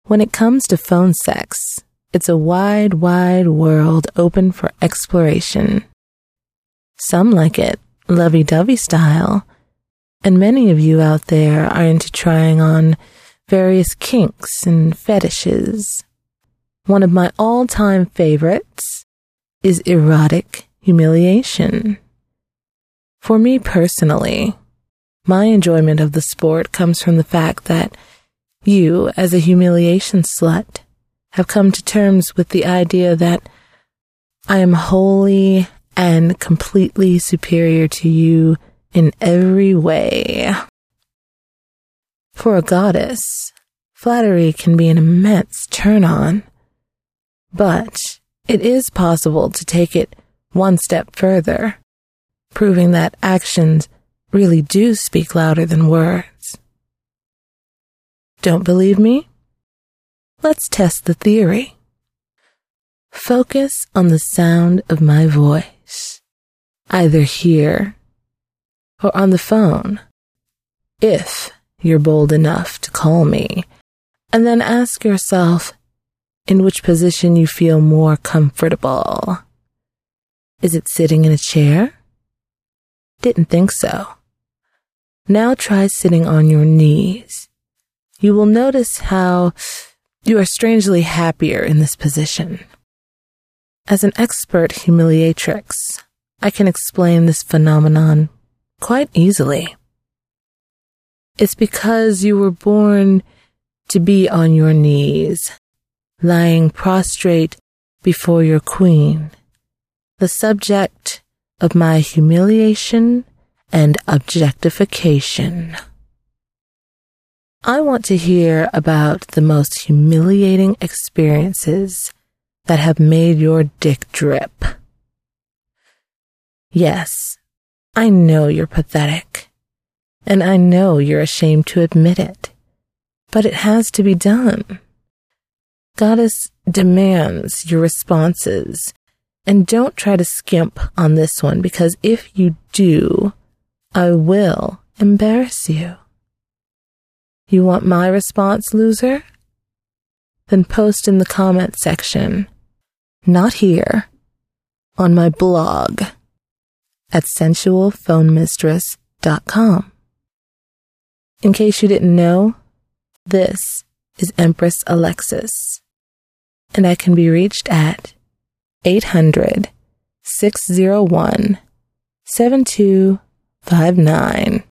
When it comes to phone sex, it's a wide, wide world open for exploration. Some like it lovey-dovey style, and many of you out there are into trying on various kinks and fetishes. One of my all-time favorites is erotic humiliation. For me personally, my enjoyment of the sport comes from the fact that you, as a humiliation slut, have come to terms with the idea that I am wholly and completely superior to you in every way. For a goddess, flattery can be an immense turn-on, but it is possible to take it one step further, proving that actions really do speak louder than words. Don't believe me? Let's test the theory. Focus on the sound of my voice, either here or on the phone, if you're bold enough to call me, and then ask yourself in which position you feel more comfortable. Is it sitting in a chair? Didn't think so. Now try sitting on your knees. You will notice how you are strangely happier in this position. As an expert humiliatrix, I can explain this phenomenon quite easily. It's because you were born to be on your knees, lying prostrate before your queen, the subject of my humiliation and objectification. I want to hear about the most humiliating experiences that have made your dick drip. Yes, I know you're pathetic, and I know you're ashamed to admit it, but it has to be done. Goddess demands your responses, and don't try to skimp on this one, because if you do, I will embarrass you. You want my response, loser? Then post in the comment section, not here, on my blog at sensualphonemistress.com. In case you didn't know, this is Empress Alexis, and I can be reached at 800-601-7259.